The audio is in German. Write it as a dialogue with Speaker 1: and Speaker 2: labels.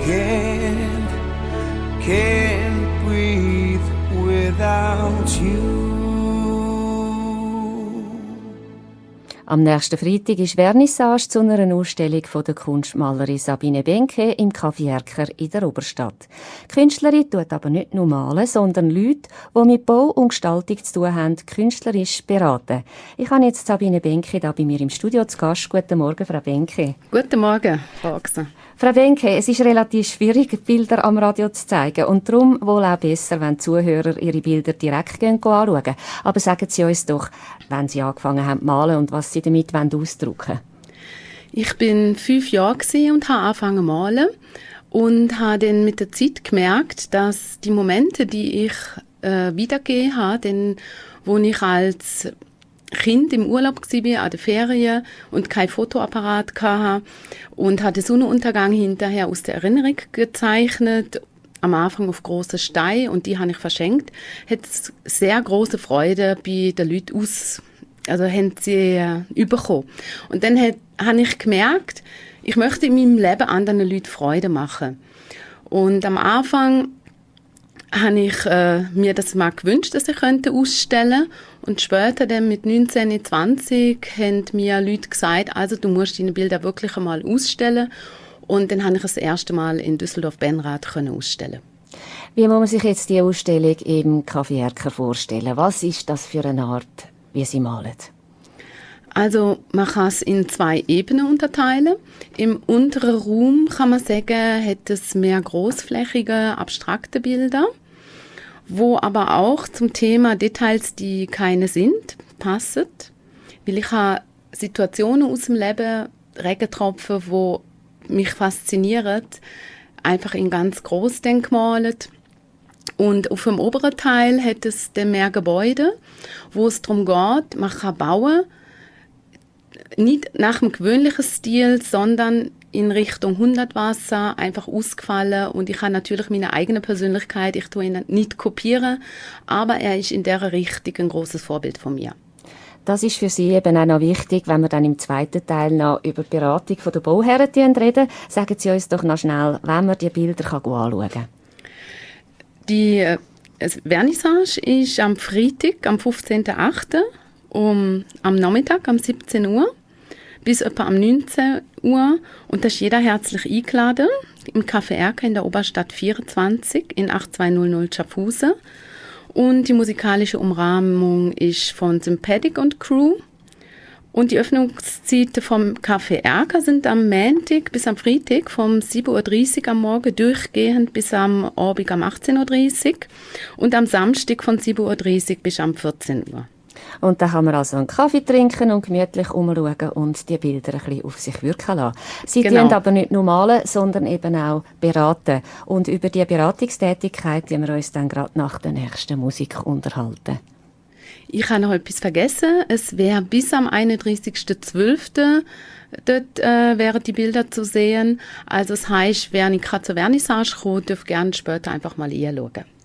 Speaker 1: can't breathe without you.
Speaker 2: Am nächsten Freitag ist Vernissage zu einer Ausstellung von der Kunstmalerin Sabine Benke im Café Erker in der Oberstadt. Die Künstlerin tut aber nicht nur malen, sondern Leute, die mit Bau und Gestaltung zu tun haben, künstlerisch beraten. Ich habe jetzt Sabine Benke da bei mir im Studio zu Gast. Guten Morgen, Frau Benke.
Speaker 3: Guten Morgen, Frau Ochser.
Speaker 2: Frau Benke, es ist relativ schwierig, Bilder am Radio zu zeigen. Und darum wohl auch besser, wenn die Zuhörer ihre Bilder direkt anschauen. Aber sagen Sie uns doch, wenn Sie angefangen haben zu malen und was Sie damit ausdrücken wollen.
Speaker 3: Ich bin 5 Jahre und habe angefangen zu malen und habe dann mit der Zeit gemerkt, dass die Momente, die ich wiedergegeben habe, wo ich als Kind im Urlaub war, an den Ferien und kein Fotoapparat hatte und hatte den Sonnenuntergang hinterher aus der Erinnerung gezeichnet, am Anfang auf grossen Steinen und die habe ich verschenkt, hat es sehr große Freude bei den Leuten haben sie bekommen. Und dann habe ich gemerkt, ich möchte in meinem Leben anderen Leuten Freude machen. Und am Anfang habe ich mir das mal gewünscht, dass ich ausstellen könnte. Und später, dann mit 19, 20, haben mir Leute gesagt, also du musst deine Bilder wirklich einmal ausstellen. Und dann habe ich das erste Mal in Düsseldorf-Benrath ausstellen.
Speaker 2: Wie muss man sich jetzt die Ausstellung im Café Erker vorstellen? Was ist das für eine Art, wie Sie malen? Also
Speaker 3: man kann es in 2 Ebenen unterteilen. Im unteren Raum, kann man sagen, hat es mehr großflächige, abstrakte Bilder, wo aber auch zum Thema Details, die keine sind, passen. Weil ich habe Situationen aus dem Leben, Regentropfen, die mich faszinieren, einfach in ganz gross gemalt. Und auf dem oberen Teil hat es dann mehr Gebäude, wo es darum geht, man kann bauen, nicht nach dem gewöhnlichen Stil, sondern in Richtung Hundertwasser, einfach ausgefallen. Und ich habe natürlich meine eigene Persönlichkeit, ich tue ihn nicht kopieren, aber er ist in dieser Richtung ein grosses Vorbild von mir.
Speaker 2: Das ist für Sie eben auch noch wichtig, wenn wir dann im zweiten Teil noch über die Beratung der Bauherren reden. Sagen Sie uns doch noch schnell, wenn man die Bilder anschauen kann.
Speaker 3: Die Vernissage ist am Freitag, am 15.08. Am Nachmittag, um 17 Uhr, bis etwa um 19 Uhr. Und da ist jeder herzlich eingeladen im Café Erker in der Oberstadt 24 in 8200 Schaffhausen. Und die musikalische Umrahmung ist von Sympathetic und Crew. Und die Öffnungszeiten vom Café Erker sind am Montag bis am Freitag vom 7.30 Uhr am Morgen durchgehend bis am Abend um 18.30 Uhr und am Samstag von 7.30 Uhr bis am 14 Uhr.
Speaker 2: Und da kann man also einen Kaffee trinken und gemütlich umschauen und die Bilder ein bisschen auf sich wirken lassen. Sie tun aber nicht nur malen, sondern eben auch beraten. Und über die Beratungstätigkeit werden wir uns dann gerade nach der nächsten Musik unterhalten.
Speaker 3: Ich habe noch etwas vergessen. Es wäre bis am 31.12. dort wären die Bilder zu sehen. Also das heisst, wer nicht gerade zur Vernissage kommt, darf gerne später einfach mal reinschauen.